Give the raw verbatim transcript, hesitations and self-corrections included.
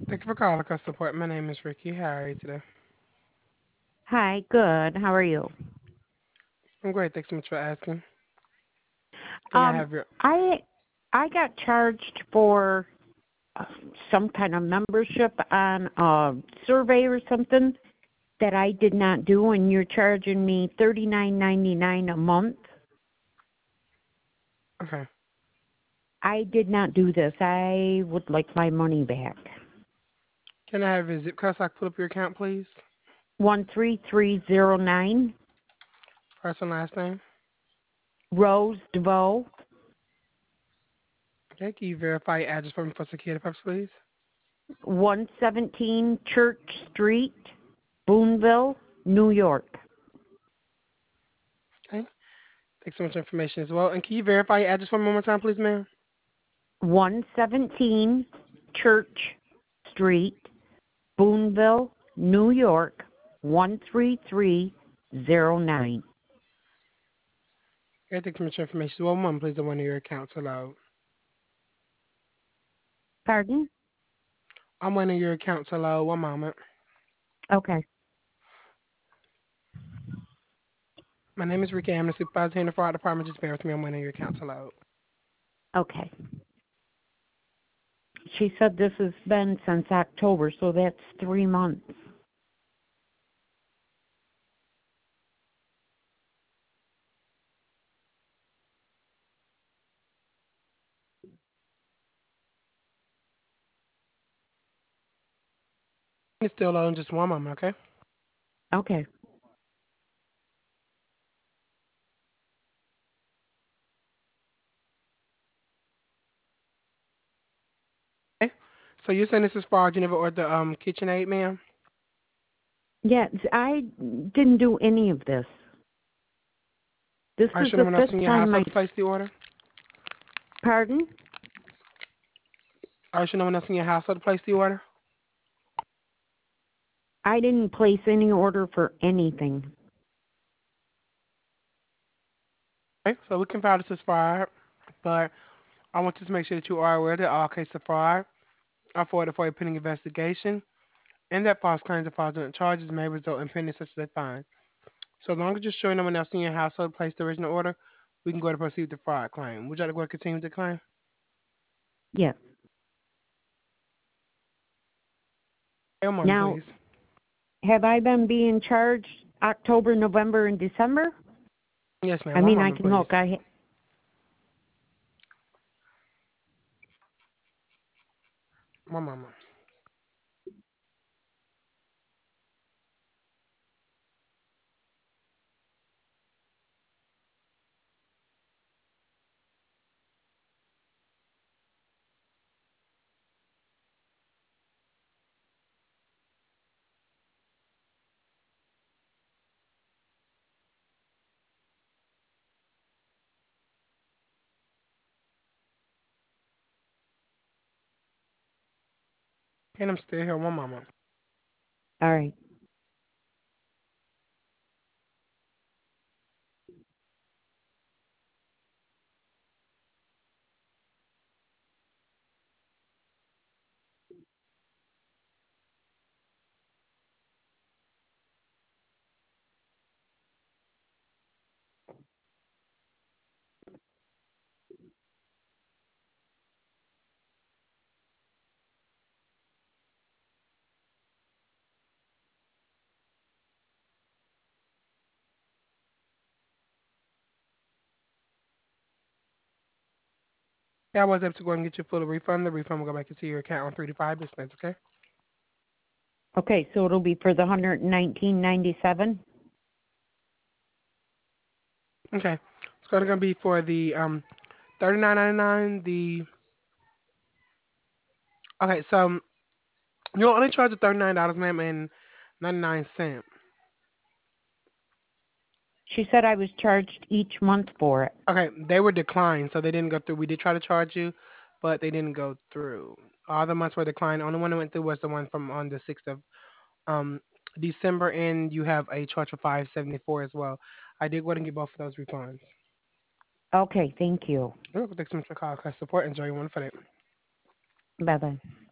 Thank you for calling us support. My name is Ricky. How are you today? Hi, good. How are you? I'm great. Thanks so much for asking. Can I Um, have your I I got charged for uh, some kind of membership on a survey or something that I did not do, and you're charging me thirty nine ninety nine a month. okay? I did not do this. I would like my money back. Can I have your zip code so I can pull up your account, please? One three three zero nine First and last name. Rose DeVoe, Okay. Can you verify your address for me for security purposes, please? one seventeen Church Street, Boonville, New York. Okay. Thanks so much information as well. And can you verify your address for me one more time, please, ma'am? one seventeen Church Street, Boonville, New York, one three three zero nine. Okay. Thanks so much information as well. One moment, please. The one of your accounts allowed. Pardon? I'm one of your accounts allowed. One moment. Okay. My name is Ricky. I'm the supervisor in the fraud department. Just bear with me. I'm one of your accounts allowed. Okay. She said this has been since October, so that's three months. It's still loading. Just one moment, okay? Okay. Okay. So you're saying this is fraud? You never ordered the um KitchenAid, ma'am? Yeah, I didn't do any of this. This Are you is sure no the one else fifth in your time household my. to place the order? Pardon? Are you sure no one else in your household to place the order? I didn't place any order for anything. Okay, so we can file this as fraud, but I want you to make sure that you are aware that all cases of fraud are forwarded for a pending investigation, and that false claims and fraudulent charges may result in pending such as a fine. So as long as you're sure no one else in your household placed the original order, we can go to proceed with the fraud claim. Would you like to go and continue with the claim? Yes. Hey, one moment, Now, please. have I been being charged October, November, and December? Yes, ma'am. I One mean, I moment, can please. look. I One moment. And I'm still here. One moment. all right. Yeah, I was able to go and get you full refund. The refund will go back into your account on three to five business, okay? Okay, so it'll be for the hundred nineteen ninety seven. Okay. It's going to be for the um thirty-nine ninety-nine. The okay, so you'll only charge the thirty-nine dollars, ma'am, and ninety-nine cent. She said I was charged each month for it. Okay, they were declined, so they didn't go through. We did try to charge you, but they didn't go through. All the months were declined. Only one that went through was the one from on the sixth of um December, and you have a charge for five seventy-four as well. I did go ahead and get both of those refunds. Okay, thank you. You're welcome. Thanks so much for calling customer support. Enjoy your one for that. Bye bye.